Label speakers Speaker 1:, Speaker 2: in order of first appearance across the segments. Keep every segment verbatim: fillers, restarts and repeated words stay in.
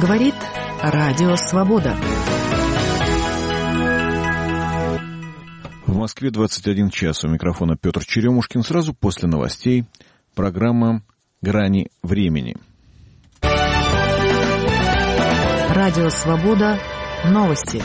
Speaker 1: говорит Радио Свобода.
Speaker 2: В Москве двадцать один час. У микрофона Петр Черемушкин. Сразу после новостей программа «Грани времени».
Speaker 1: Радио Свобода. Новости.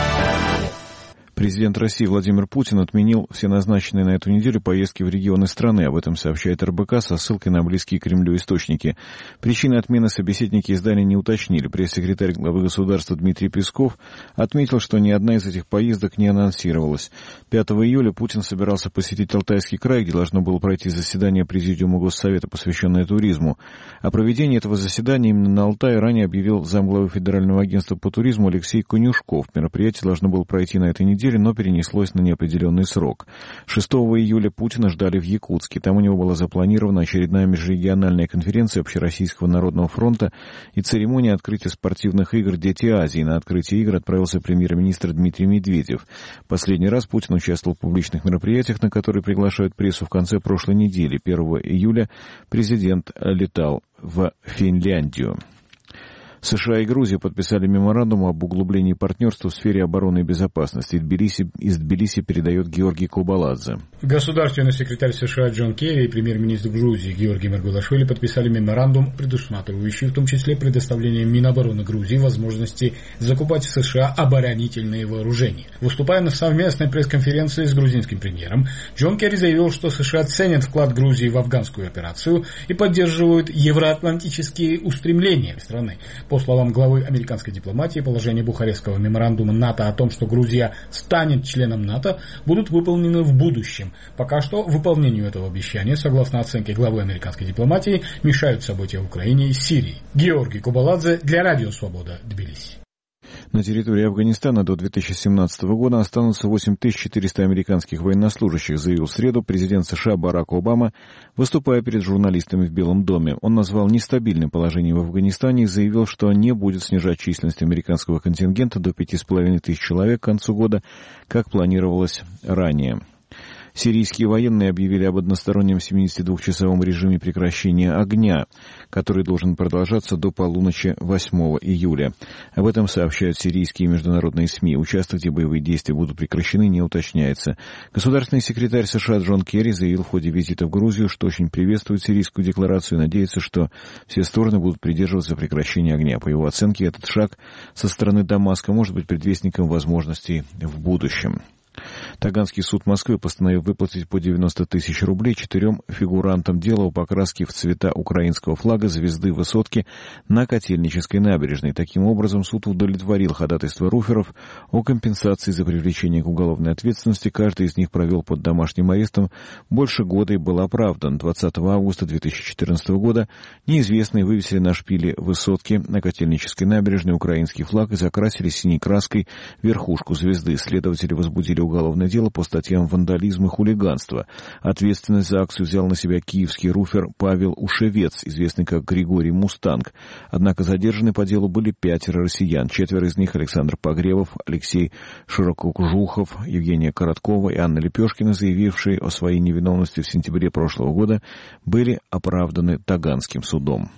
Speaker 2: Президент России Владимир Путин отменил все назначенные на эту неделю поездки в регионы страны. Об этом сообщает эр бэ ка со ссылкой на близкие к Кремлю источники. Причины отмены собеседники издания не уточнили. Пресс-секретарь главы государства Дмитрий Песков отметил, что ни одна из этих поездок не анонсировалась. пятого июля Путин собирался посетить Алтайский край, где должно было пройти заседание Президиума Госсовета, посвященное туризму. О проведении этого заседания именно на Алтае ранее объявил замглавы Федерального агентства по туризму Алексей Конюшков. Мероприятие должно было пройти на этой неделе, но перенеслось на неопределенный срок. шестого июля Путина ждали в Якутске. Там у него была запланирована очередная межрегиональная конференция Общероссийского народного фронта и церемония открытия спортивных игр «Дети Азии». На открытие игр отправился премьер-министр Дмитрий Медведев. Последний раз Путин участвовал в публичных мероприятиях, на которые приглашают прессу, в конце прошлой недели. первого июля президент летал в Финляндию. США и Грузия подписали меморандум об углублении партнерства в сфере обороны и безопасности. Тбилиси, из Тбилиси передает Георгий Кобаладзе.
Speaker 3: Государственный секретарь США Джон Керри и премьер-министр Грузии Георгий Маргулашвили подписали меморандум, предусматривающий в том числе предоставление Минобороны Грузии возможности закупать в США оборонительные вооружения. Выступая на совместной пресс-конференции с грузинским премьером, Джон Керри заявил, что США ценят вклад Грузии в афганскую операцию и поддерживают евроатлантические устремления страны. По словам главы американской дипломатии, положения Бухарестского меморандума НАТО о том, что Грузия станет членом НАТО, будут выполнены в будущем. Пока что выполнению этого обещания, согласно оценке главы американской дипломатии, мешают события в Украине и Сирии. Георгий Кобаладзе для Радио Свобода, Тбилиси.
Speaker 2: На территории Афганистана до две тысячи семнадцатого года останутся восемь тысяч четыреста американских военнослужащих, заявил в среду президент США Барак Обама, выступая перед журналистами в Белом доме. Он назвал нестабильным положение в Афганистане и заявил, что не будет снижать численность американского контингента до пяти с половиной тысяч человек к концу года, как планировалось ранее. Сирийские военные объявили об одностороннем семидесятидвухчасовом режиме прекращения огня, который должен продолжаться до полуночи восьмого июля. Об этом сообщают сирийские международные СМИ. Участок, где боевые действия будут прекращены, не уточняется. Государственный секретарь США Джон Керри заявил в ходе визита в Грузию, что очень приветствует сирийскую декларацию и надеется, что все стороны будут придерживаться прекращения огня. По его оценке, этот шаг со стороны Дамаска может быть предвестником возможностей в будущем. Таганский суд Москвы постановил выплатить по девяносто тысяч рублей четырем фигурантам дела о покраске в цвета украинского флага звезды высотки на Котельнической набережной. Таким образом, суд удовлетворил ходатайство руферов о компенсации за привлечение к уголовной ответственности. Каждый из них провел под домашним арестом больше года и был оправдан. двадцатого августа две тысячи четырнадцатого года неизвестные вывесили на шпиле высотки на Котельнической набережной украинский флаг и закрасили синей краской верхушку звезды. Следователи возбудили уголовное дело по статьям вандализм и хулиганство. Ответственность за акцию взял на себя киевский руфер Павел Ушевец, известный как Григорий Мустанг. Однако задержаны по делу были пятеро россиян. Четверо из них — Александр Погребов, Алексей Ширококожухов, Евгения Короткова и Анна Лепешкина, заявившие о своей невиновности в сентябре прошлого года, были оправданы Таганским судом.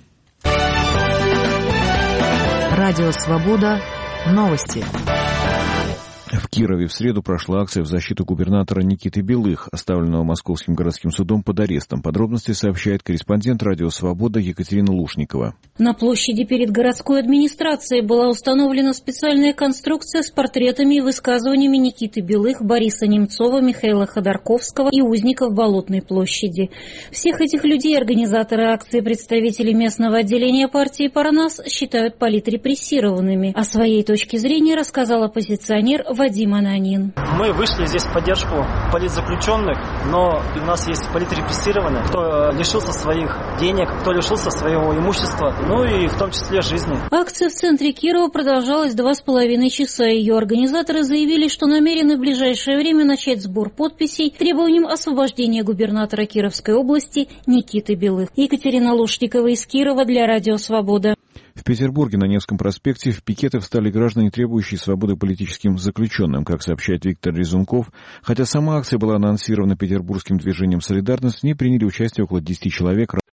Speaker 1: Радио Свобода. Новости.
Speaker 2: В Кирове в среду прошла акция в защиту губернатора Никиты Белых, оставленного Московским городским судом под арестом. Подробности сообщает корреспондент Радио Свобода Екатерина Лушникова.
Speaker 4: На площади перед городской администрацией была установлена специальная конструкция с портретами и высказываниями Никиты Белых, Бориса Немцова, Михаила Ходорковского и узников Болотной площади. Всех этих людей организаторы акции, представители местного отделения партии «Парнас» считают политрепрессированными. О своей точке зрения рассказал оппозиционер Вадим Ананин.
Speaker 5: Мы вышли здесь в поддержку политзаключенных, но у нас есть политрепрессированные, кто лишился своих денег, кто лишился своего имущества, ну и в том числе жизни.
Speaker 4: Акция в центре Кирова продолжалась два с половиной часа. Ее организаторы заявили, что намерены в ближайшее время начать сбор подписей требованием освобождения губернатора Кировской области Никиты Белых. Екатерина Лушникова из Кирова для Радио Свобода.
Speaker 2: В Петербурге на Невском проспекте в пикеты встали граждане, требующие свободы политическим заключенным, как сообщает Виктор Резунков. Хотя сама акция была анонсирована петербургским движением «Солидарность», в ней приняли участие около десяти человек.